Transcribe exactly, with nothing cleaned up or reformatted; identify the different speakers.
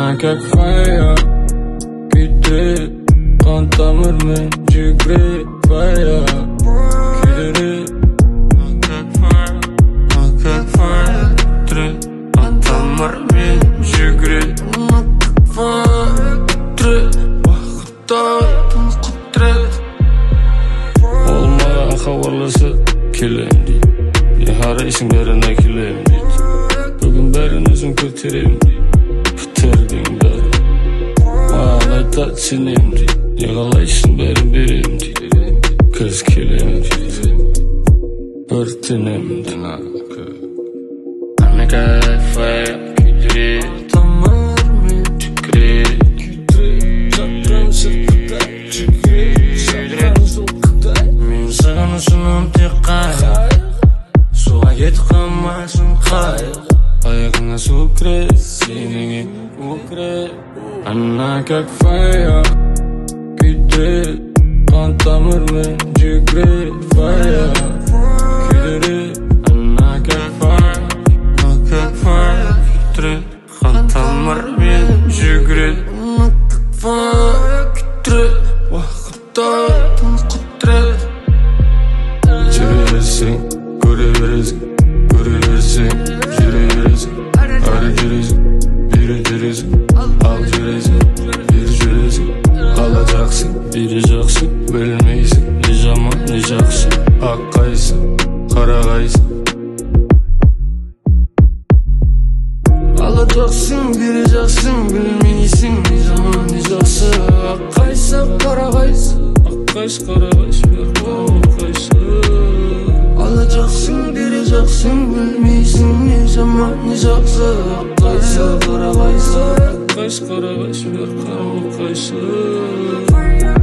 Speaker 1: Она как фая, күйдірет, қан тамырмен жүгірет фая, күйдірет. Она как фая, она как фая, күйдірет, қан тамырмен жүгірет. Она как фая, күйдірет, уақытта құдірет. Ол маған хабарласа келем дейді, не қарайсың бәріне келем дейді. Бүгін бәрін өзім көтерем дейді, көтердің бәрі. Маған айтады сенем дейді, не қалайсың бәрін берем дейді. Көз келем дейді, өртенем дейді. Она как фая, күйдірет, тамырмен жүгірет. Жатырым сыртта жүгірет, жатырым сылқыда. Мен саған ұсынам тек қайық, суға кетіп қалмасын қайық. Аяғыңа су кірет, сеніңе өкірет. Она как фая, күйдірет, қан тамырмен жүгірет фая, күйдірет. Она как фая, она как фая, күйдірет, қан тамырмен жүгірет. Она как фая, күйдірет, уақытта құдірет. Жүре берсең, көре бересің, көре берсең, жүре бересің. Ары жүресің, бері жүресің, ал жүресің, бері жүресің. Қалаcaksın, biri жақсы, білмейсің, не жаман, не жақсы. Ақ қайсың, қара қайсың. Қалаcaksın, biri жақсы, білмейсің, не жаман, не жақсы. Ақ қайсы, қара қайсы. Ақ қайсы, қара қайсы, ақ қайсы. Қалаcaksın, biri жақсы, білмейсің, не жаман, не жақсы. Ақ қайсы, қара қайсы. Ақ қайсы, қара қайсы, ақ қайсы.